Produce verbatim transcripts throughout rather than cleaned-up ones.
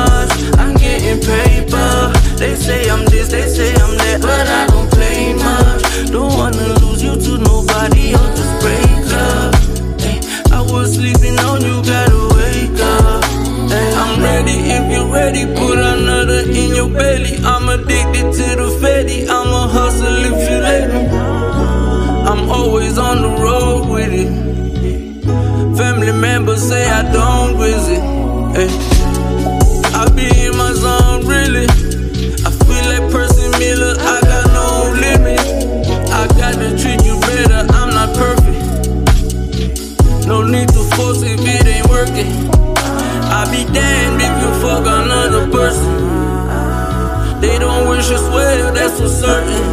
much. I'm getting paper. They say I'm this, they say I'm that, but I don't play much. Don't wanna lose you to nobody else, just break up. Hey, I was sleeping on you, gotta wake up. Hey, I'm ready if you're ready, put another in your belly. I'm addicted to the fatty, I'ma hustle if you let me. I'm always on the road with it. Family members say I don't visit. Hey, I be in my zone really. I feel like Percy Miller, I got no limit. I gotta treat you better, I'm not perfect. No need to force if it ain't working. I be damned if you fuck another person. They don't wish us well, that's for certain.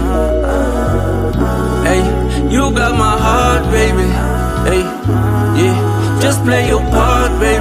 Hey, you got my heart, baby. Hey, yeah, just play your part, baby.